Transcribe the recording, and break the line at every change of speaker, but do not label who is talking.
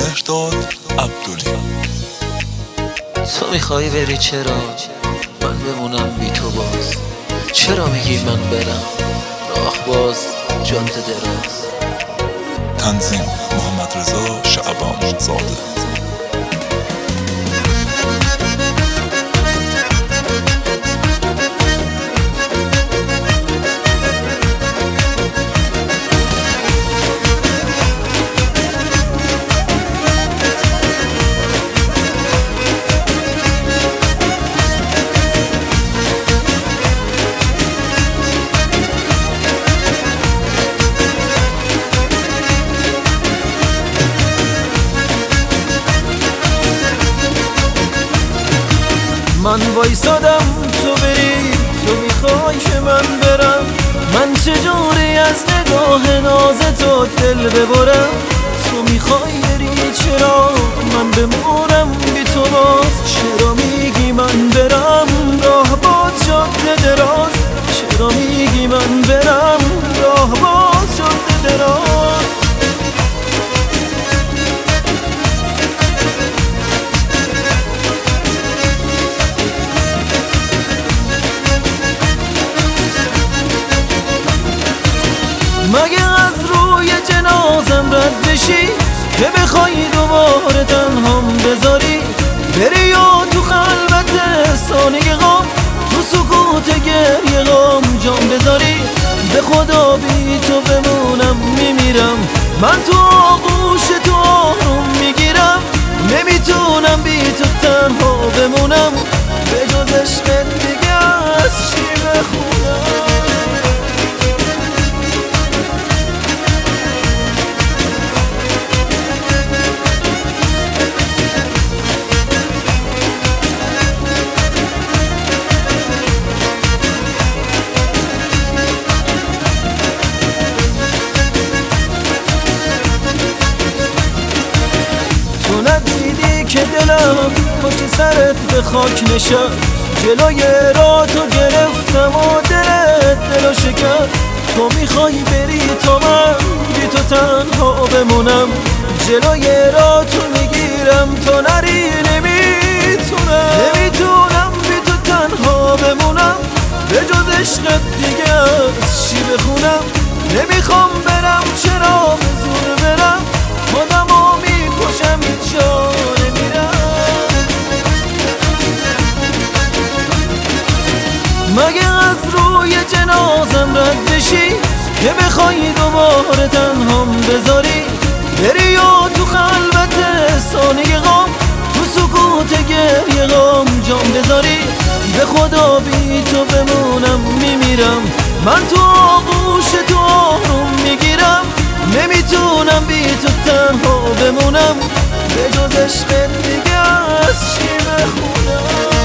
مهرداد عبدلی.
تو میخوای بری، چرا من بمونم بی تو باز؟ چرا میگی من برم راه باز جاده دراز؟
تنظیم محمد رضا شعبان زاده.
من وایسادم تو بری، تو میخوای که من برم. من چجوری از نگاه ناز تو دل ببرم؟ تو میخوای بری، چرا من بمونم بی تو باز؟ چرا میگی من برم راه باز جاده دراز؟ چرا میگی من برم راه باز جاده دراز؟ مگه از روی جنازم رد بشی که بخوای دوباره تنهام بذاری؟ بری یا تو خلوت ثانیه غم، تو سکوت گریه غم جان بذاری؟ به خدا بی تو بمونم میمیرم، من تو آغوش تو آروم میگیرم. نمیتونم بی تو تنها بمونم، به جز عشق دیگه از چی بخونم؟ ندیدی که دلم پشت سرت به خاک نشست، جلوی راه تو گرفتم و دلو شکست. تو میخوای بری تا من بی تو تنها بمونم، جلوی راه تو میگیرم تو نری. نمیتونم بی تو تنها بمونم، به جز عشقت دیگه از چی بخونم؟ نمیخوام برم، چرا به زور برم؟ خودمو میکشم هیچ جا نمیرم. مگه از روی جنازم رد بشی که بخوای دوباره تنهام بذاری؟ بری یا تو خلوت ثانیه غم، تو سکوت گریه غم جان بذاری؟ به خدا بی تو بمونم میمیرم، من تو آغوش تو آروم میگیرم. نمیتونم بی تو تنها بمونم، به جز عشق دیگه از چی بخونم؟